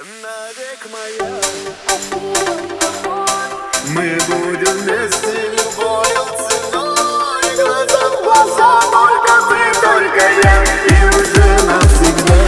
Навек моя, мы будем вместе любою ценой. Глаза в глаза, только ты, только я, и уже навсегда.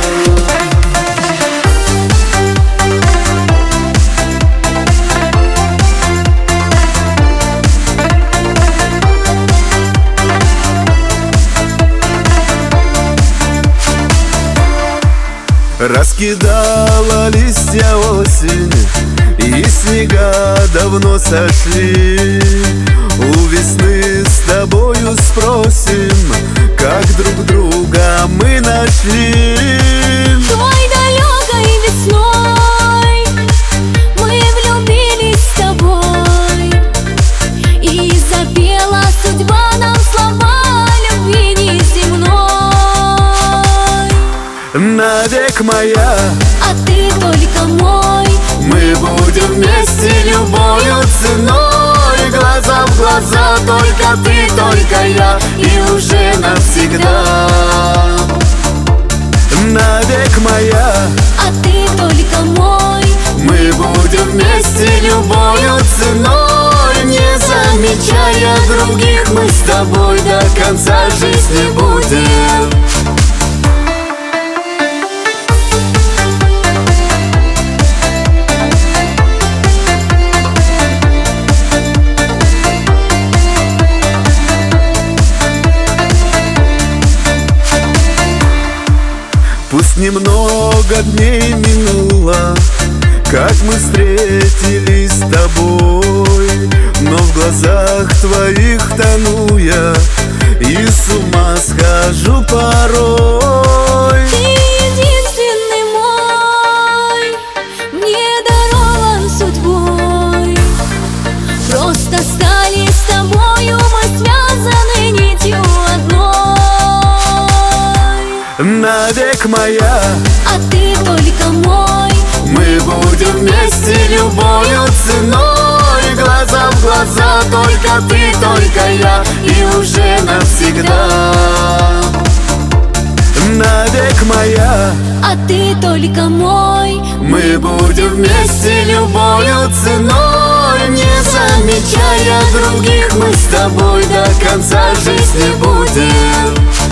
Раскидала листья осень, и снега давно сошли. У весны с тобою спросим, как друг друга мы нашли. Той далекой весной мы влюбились с тобой, и запела судьба нам слова любви неземной. Навек моя, а ты только мой. мы будем вместе любою ценой. Глаза в глаза, только ты, только я, и уже навсегда. Навек моя, а ты только мой. мы будем вместе любою ценой. Не замечая других, мы с тобой до конца жизни будем. Пусть немного дней минуло, как мы встретились с тобой, но в глазах твоих тону я и с ума схожу порой. Ты единственный мой, мне дарован судьбой. Просто стали с тобою мы связаны нитью одной. Навек моя, а ты только мой. мы будем вместе любою ценой. Глаза в глаза, только ты, только я, и уже навсегда. Навек моя, а ты только мой. мы будем вместе любою ценой. Не замечая других, мы с тобой до конца жизни будем.